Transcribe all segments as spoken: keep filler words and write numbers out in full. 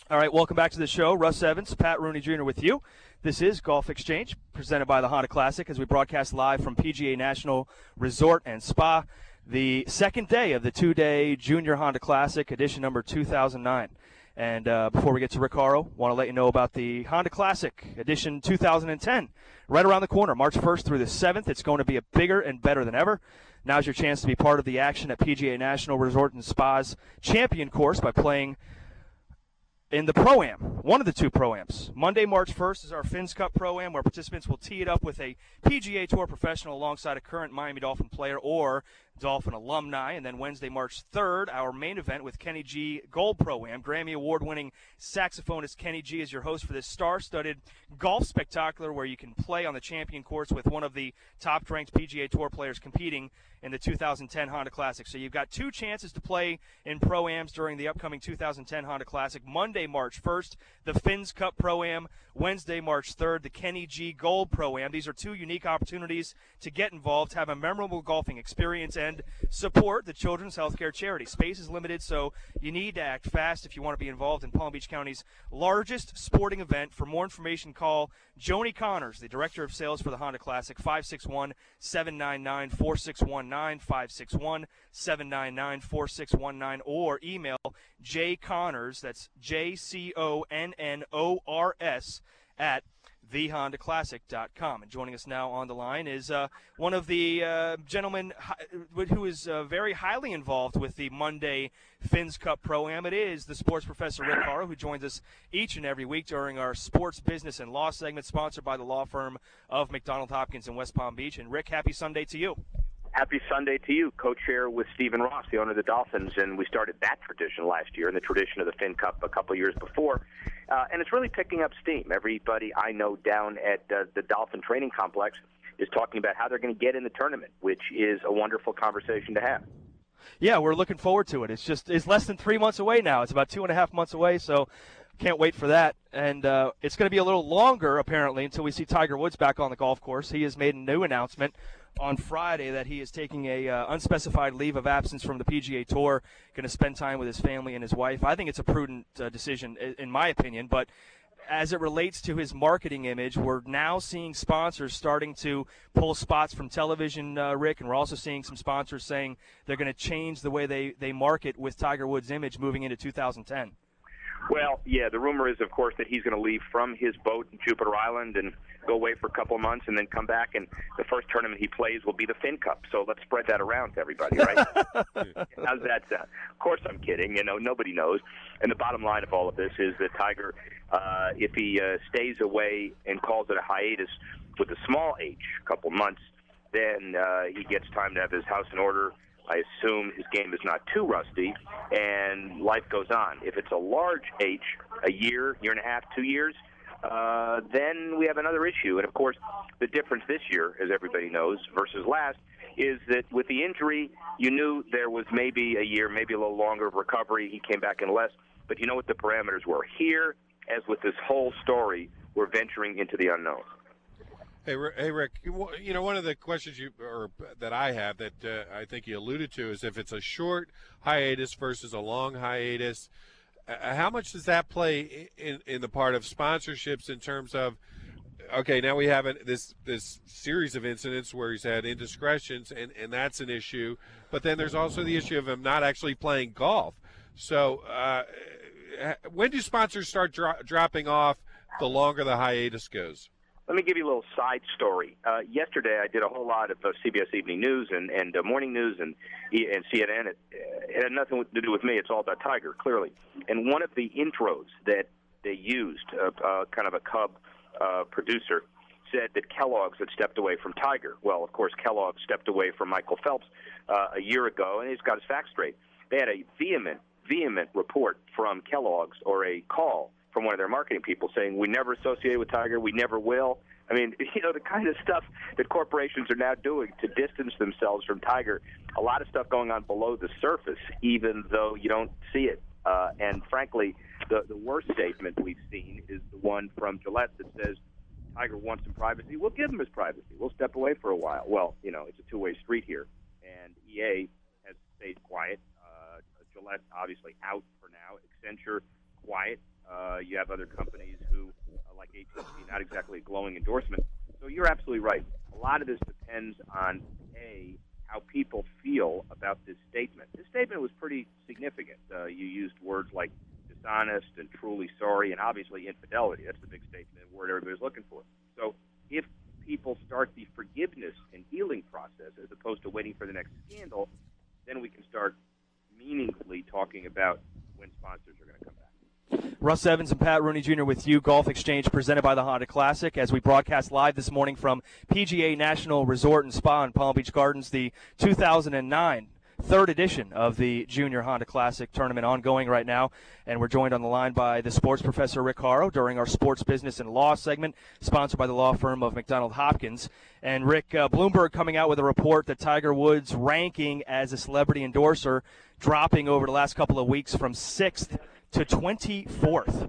All right, welcome back to the show. Russ Evans, Pat Rooney Junior with you. This is Golf Exchange, presented by the Honda Classic, as we broadcast live from P G A National Resort and Spa, the second day of the two-day Junior Honda Classic, edition number two thousand nine. And uh, before we get to Rick Horrow, want to let you know about the Honda Classic, edition two thousand ten, right around the corner, March first through the seventh. It's going to be a bigger and better than ever. Now's your chance to be part of the action at P G A National Resort and Spa's Champion Course by playing in the Pro-Am, one of the two Pro-Ams. Monday, March first is our Fins Cup Pro-Am, where participants will tee it up with a P G A Tour professional alongside a current Miami Dolphin player or Dolphin alumni. And then Wednesday, March third, our main event with Kenny G Gold Pro-Am. Grammy Award-winning saxophonist Kenny G is your host for this star-studded golf spectacular where you can play on the champion course with one of the top-ranked P G A Tour players competing in the two thousand ten Honda Classic. So you've got two chances to play in Pro-Ams during the upcoming two thousand ten Honda Classic. Monday, March first, the Fins Cup Pro-Am. Wednesday, March third, the Kenny G Gold Pro-Am. These are two unique opportunities to get involved, have a memorable golfing experience, and support the Children's Healthcare Charity. Space is limited, so you need to act fast if you want to be involved in Palm Beach County's largest sporting event. For more information, call Joni Connors, the Director of Sales for the Honda Classic, five six one, seven nine nine, four six one nine, five six one, seven nine nine, four six one nine, or email J Connors, that's J C O N N O R S, at the honda classic dot com. And joining us now on the line is uh, one of the uh, gentlemen who is uh, very highly involved with the Monday Fins Cup Pro-Am. It is the sports professor, Rick Horrow, who joins us each and every week during our sports, business, and law segment, sponsored by the law firm of McDonald Hopkins in West Palm Beach. And, Rick, happy Sunday to you. Happy Sunday to you, co-chair with Stephen Ross, the owner of the Dolphins, and we started that tradition last year and the tradition of the Fin Cup a couple of years before, uh, and it's really picking up steam. Everybody I know down at uh, the Dolphin Training Complex is talking about how they're going to get in the tournament, which is a wonderful conversation to have. Yeah, we're looking forward to it. It's just it's less than three months away now. It's about two and a half months away, so can't wait for that. And uh, it's going to be a little longer, apparently, until we see Tiger Woods back on the golf course. He has made a new announcement on Friday that he is taking a uh, unspecified leave of absence from the P G A Tour, going to spend time with his family and his wife. I think it's a prudent uh, decision, in my opinion, but as it relates to his marketing image, we're now seeing sponsors starting to pull spots from television, uh, Rick, and we're also seeing some sponsors saying they're going to change the way they, they market with Tiger Woods' image moving into two thousand ten. Well, yeah, the rumor is, of course, that he's going to leave from his boat in Jupiter Island and go away for a couple of months and then come back, and the first tournament he plays will be the Fin Cup. So let's spread that around to everybody, right? How's that sound? Of course I'm kidding. You know, nobody knows. And the bottom line of all of this is that Tiger, uh, if he uh, stays away and calls it a hiatus with a small H, a couple months, then uh, he gets time to have his house in order. I assume his game is not too rusty, and life goes on. If it's a large H, a year, year and a half, two years, uh, then we have another issue. And, of course, the difference this year, as everybody knows, versus last, is that with the injury, you knew there was maybe a year, maybe a little longer of recovery. He came back in less. But you know what the parameters were. Here, as with this whole story, we're venturing into the unknown. Hey, hey, Rick. You know, one of the questions you or that I have that uh, I think you alluded to is if it's a short hiatus versus a long hiatus, uh, how much does that play in in the part of sponsorships in terms of, okay, now we have an, this this series of incidents where he's had indiscretions, and, and that's an issue. But then there's also the issue of him not actually playing golf. So uh, when do sponsors start dro- dropping off the longer the hiatus goes? Let me give you a little side story. Uh, yesterday, I did a whole lot of uh, C B S Evening News and, and uh, Morning News and, and C N N. It, it had nothing to do with me. It's all about Tiger, clearly. And one of the intros that they used, uh, uh, kind of a Cub uh, producer, said that Kellogg's had stepped away from Tiger. Well, of course, Kellogg stepped away from Michael Phelps uh, a year ago, and he's got his facts straight. They had a vehement, vehement report from Kellogg's, or a call from one of their marketing people saying, we never associated with Tiger, we never will. I mean, you know, the kind of stuff that corporations are now doing to distance themselves from Tiger, a lot of stuff going on below the surface, even though you don't see it. Uh, and frankly, the, the worst statement we've seen is the one from Gillette that says, Tiger wants some privacy. We'll give him his privacy. We'll step away for a while. Well, you know, it's a two-way street here. And E A has stayed quiet. Uh, Gillette, obviously, out for now. Accenture, quiet. Uh, you have other companies who, uh, like A T and T, not exactly a glowing endorsement. So you're absolutely right. A lot of this depends on, A, how people feel about this statement. This statement was pretty significant. Uh, you used words like dishonest and truly sorry, and obviously infidelity. That's the big statement, the word everybody's looking for. So if people start the forgiveness and healing process as opposed to waiting for the next scandal, then we can start meaningfully talking about when sponsors are going to come back. Russ Evans and Pat Rooney Junior with you, Golf Exchange presented by the Honda Classic, as we broadcast live this morning from P G A National Resort and Spa in Palm Beach Gardens, the two thousand nine third edition of the Junior Honda Classic tournament ongoing right now. And we're joined on the line by the sports professor, Rick Horrow, during our sports business and law segment, sponsored by the law firm of McDonald Hopkins. And Rick, uh, Bloomberg coming out with a report that Tiger Woods' ranking as a celebrity endorser dropping over the last couple of weeks from sixth to twenty-fourth.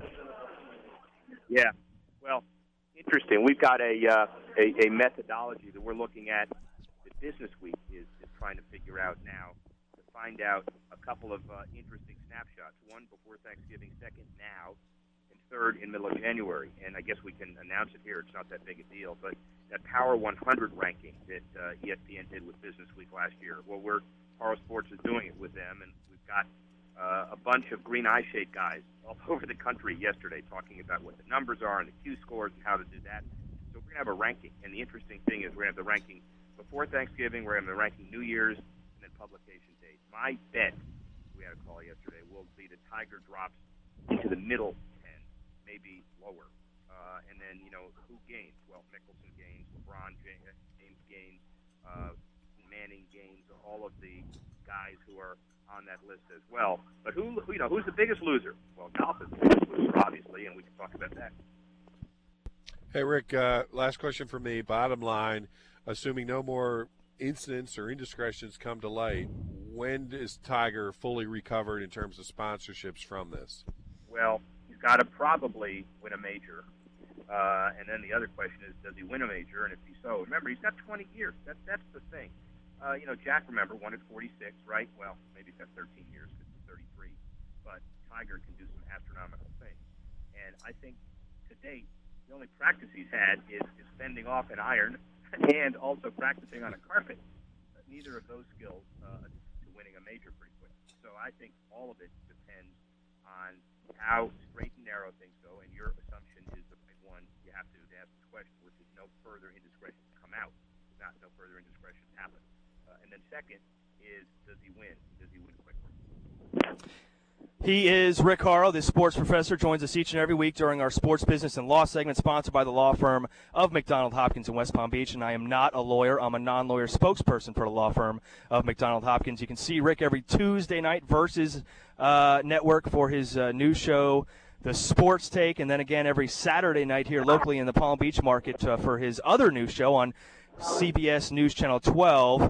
Yeah, well, interesting. We've got a, uh, a, a methodology that we're looking at that Business Week is, is trying to figure out now to find out a couple of uh, interesting snapshots. One before Thanksgiving, second now, and third in middle of January. And I guess we can announce it here. It's not that big a deal. But that Power one hundred ranking that uh, E S P N did with Business Week last year, well, we're Horrow Sports is doing it with them, and we've got Uh, a bunch of green eye shade guys all over the country yesterday talking about what the numbers are and the Q scores and how to do that. So we're going to have a ranking. And the interesting thing is we're going to have the ranking before Thanksgiving, we're going to have the ranking New Year's, and then publication date. My bet, we had a call yesterday, will be the Tiger drops into the middle ten, maybe lower. Uh, and then, you know, who gains? Well, Mickelson gains, LeBron James gains, uh, Manning gains, all of the guys who are on that list as well. But who, you know, who's the biggest loser? Well, golf is the biggest loser, obviously, and we can talk about that. Hey, Rick, uh, last question for me. Bottom line, assuming no more incidents or indiscretions come to light, when is Tiger fully recovered in terms of sponsorships from this? Well, he's got to probably win a major. Uh, and then the other question is, does he win a major? And if he so, remember, he's got twenty years. That, that's the thing. Uh, you know, Jack, remember, won at forty-six, right? Well, maybe he's got thirteen years because he's thirty-three. But Tiger can do some astronomical things. And I think to date, the only practice he's had is, is fending off an iron and also practicing on a carpet. But neither of those skills uh, to winning a major pretty quick. So I think all of it depends on how straight and narrow things go. And your assumption is the right one. You have to ask the question, which is no further indiscretions come out, not no further indiscretions happen. Uh, and then second is, does he win? Does he win quickly? He is Rick Horrow, the sports professor, joins us each and every week during our sports business and law segment, sponsored by the law firm of McDonald Hopkins in West Palm Beach. And I am not a lawyer. I'm a non-lawyer spokesperson for the law firm of McDonald Hopkins. You can see Rick every Tuesday night versus uh, network for his uh, new show, The Sports Take, and then again every Saturday night here locally in the Palm Beach market uh, for his other new show on C B S News Channel twelve.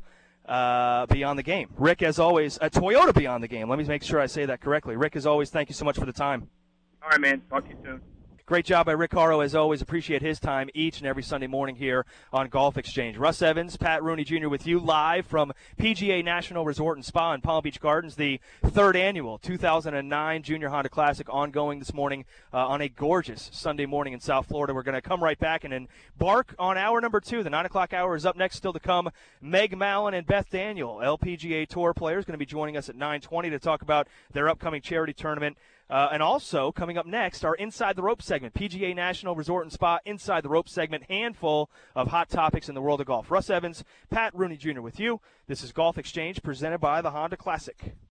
Uh, Beyond the Game. Rick, as always, uh, Toyota Beyond the Game. Let me make sure I say that correctly. Rick, as always, thank you so much for the time. All right, man. Talk to you soon. Great job by Rick Horrow, as always. Appreciate his time each and every Sunday morning here on Golf Exchange. Russ Evans, Pat Rooney Junior with you live from P G A National Resort and Spa in Palm Beach Gardens, the third annual two thousand nine Junior Honda Classic ongoing this morning uh, on a gorgeous Sunday morning in South Florida. We're going to come right back and embark on hour number two. The nine o'clock hour is up next, still to come. Meg Mallon and Beth Daniel, L P G A Tour players, going to be joining us at nine twenty to talk about their upcoming charity tournament. Uh, and also, coming up next, our Inside the Rope segment, P G A National Resort and Spa Inside the Rope segment, handful of hot topics in the world of golf. Russ Evans, Pat Rooney Junior with you. This is Golf Exchange presented by the Honda Classic.